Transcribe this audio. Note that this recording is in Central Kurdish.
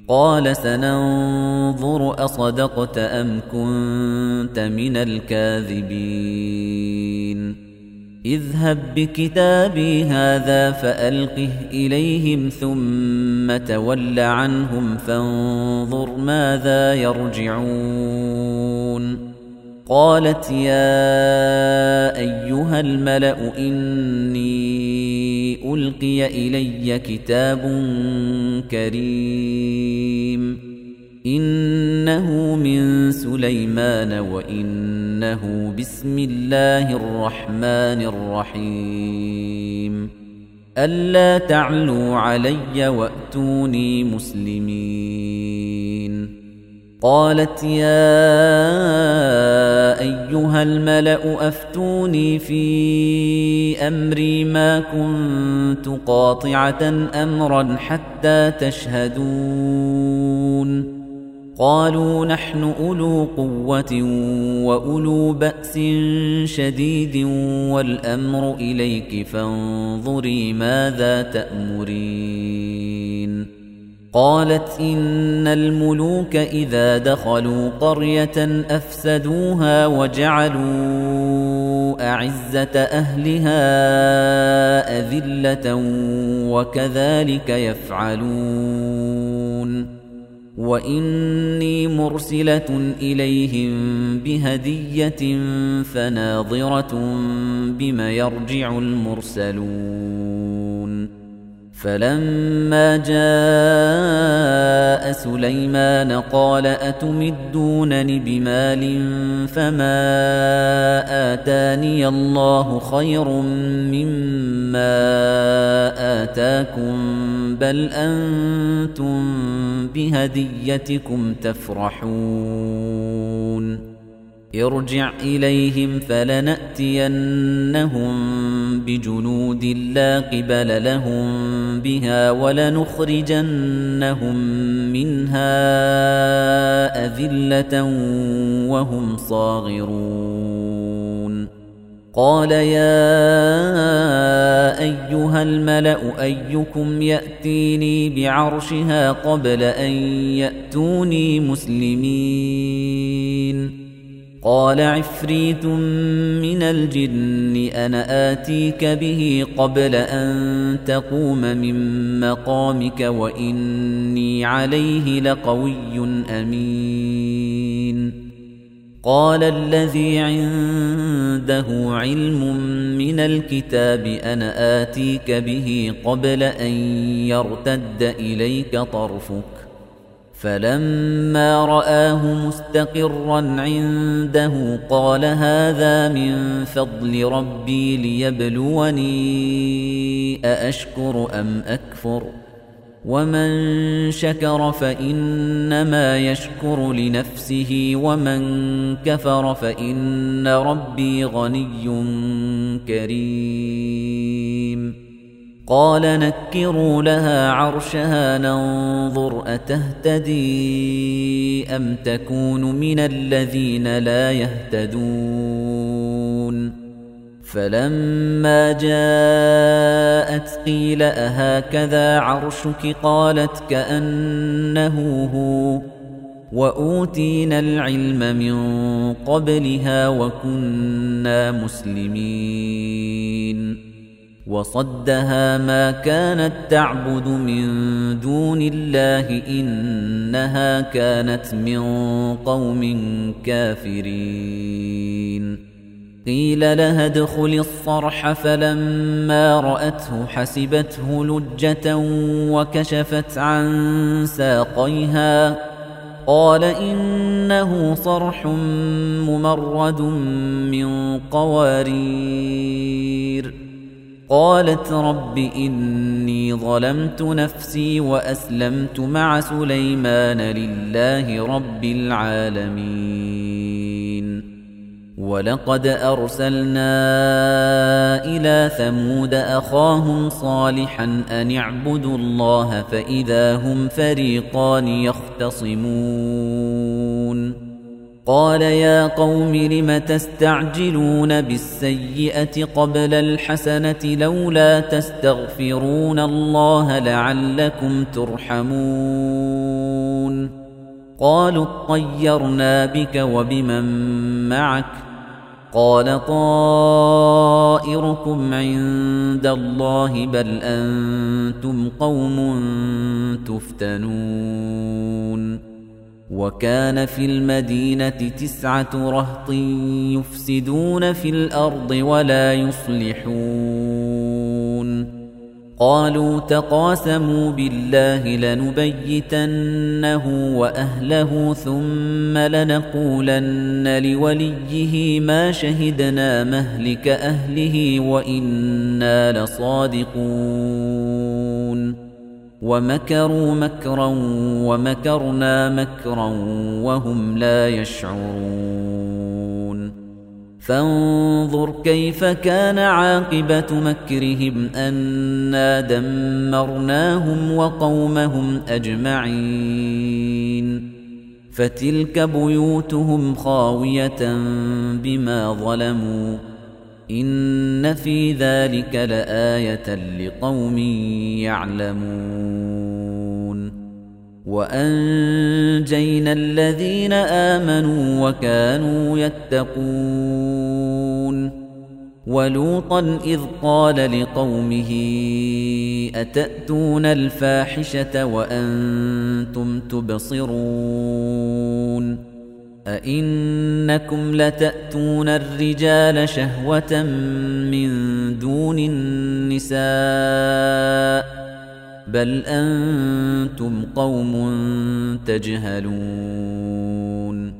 قال سننظر أصدقت أم كنت من الكاذبين اذهب بكتابي هذا فألقه إليهم ثم تول عنهم فانظر ماذا يرجعون قالت يا أيها الملأ إني ألقي إلي كتاب كريم إنه من سليمان وإنه بسم الله الرحمن الرحيم ألا تعلوا علي وأتوني مسلمين قالت يا أيها الملأ أفتوني في أمري ما كنت قاطعة أمرا حتى تشهدون قالوا نحن أولو قوة وأولو بأس شديد والأمر إليك فانظري ماذا تأمرين قالت إن الملوك إذا دخلوا قرية أفسدوها وجعلوا أعزة أهلها أذلة وكذلك يفعلون وإني مرسلة إليهم بهدية فناظرة بما يرجع المرسلون فلما جاء سليمان قال أتمدونني بمال فما آتاني الله خير مما آتاكم بل أنتم بهديتكم تفرحون ارجع إليهم فلنأتينهم بجنود لا قبل لهم بها ولنخرجنهم منها أذلة وهم صاغرون قال يا أيها الملأ أيكم يأتيني بعرشها قبل أن يأتوني مسلمين قال عفريت من الجن أنا آتيك به قبل أن تقوم من مقامك وإني عليه لقوي أمين قال الذي عنده علم من الكتاب أنا آتيك به قبل أن يرتد إليك طرفك فلما رآه مستقرا عنده قال هذا من فضل ربي ليبلوني أأشكر أم أكفر ومن شكر فإنما يشكر لنفسه ومن كفر فإن ربي غني كريم قال نكروا لها عرشها ننظر أتهتدي أم تكون من الذين لا يهتدون فلما جاءت قيل أهكذا عرشك قالت كأنه هو وأوتينا العلم من قبلها وكنا مسلمين وصدها ما كانت تعبد من دون الله إنها كانت من قوم كافرين قيل لها ادخل الصرح فلما رأته حسبته لجة وكشفت عن ساقيها قال إنه صرح ممرد من قوارير قالت رب إني ظلمت نفسي وأسلمت مع سليمان لله رب العالمين ولقد أرسلنا إلى ثمود أخاهم صالحا أن اعبدوا الله فإذا هم فريقان يختصمون قال يا قوم لم تستعجلون بالسيئة قبل الحسنة لولا تستغفرون الله لعلكم ترحمون قالوا اطيرنا بك وبمن معك قال طائركم عند الله بل أنتم قوم تفتنون وكان في المدينة 9 رهط يفسدون في الأرض ولا يصلحون قالوا تقاسموا بالله لنبيتنه وأهله ثم لنقولن لوليه ما شهدنا مهلك أهله وإنا لصادقون ومكروا مكرا ومكرنا مكرا وهم لا يشعرون فانظر كيف كان عاقبة مكرهم أنا دمرناهم وقومهم أجمعين فتلك بيوتهم خاوية بما ظلموا إن في ذلك لآية لقوم يعلمون وأنجينا الذين آمنوا وكانوا يتقون ولوطا إذ قال لقومه أتأتون الفاحشة وأنتم تبصرون أئنكم لتأتون الرجال شهوة من دون النساء بل أنتم قوم تجهلون